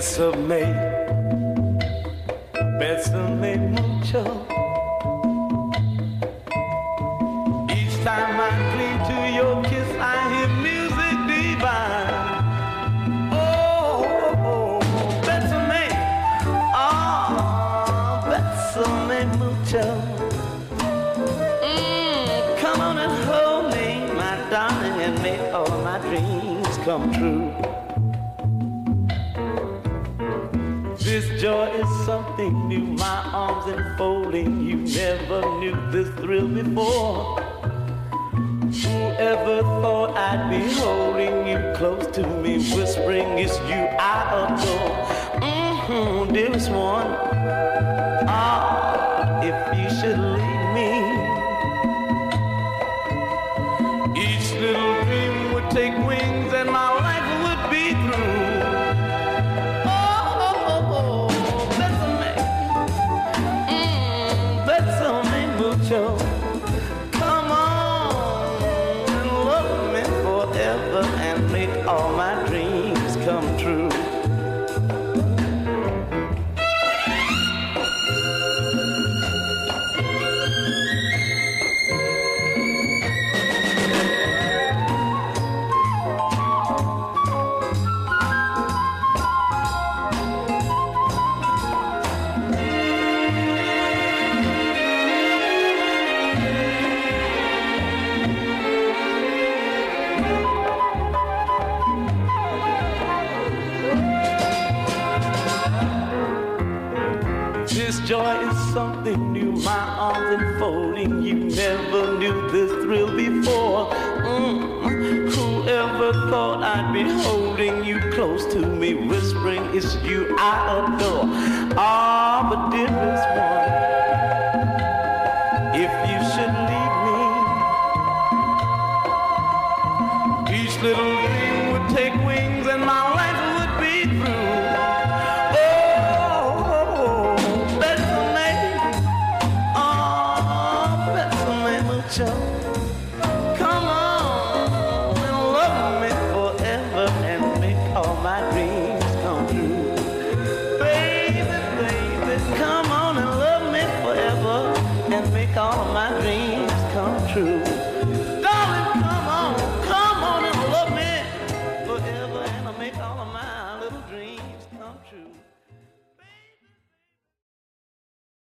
bésame mucho. Each time I cling to your kiss, I hear music divine. Oh, bésame, bésame mucho. Come on and hold me, my darling, and make all my dreams come true. This joy is something new, my arms enfolding you. Never knew this thrill before. Whoever thought I'd be holding you close to me, whispering it's you I adore. Dearest one, if you should leave me, each little dream would take wings and my life would be through. Come on and love me forever and make all my dreams come true. This joy is something new, my arms enfolding you. Never knew this thrill before. Whoever thought I'd be holding you close to me, whispering it's you I adore. But dearest one,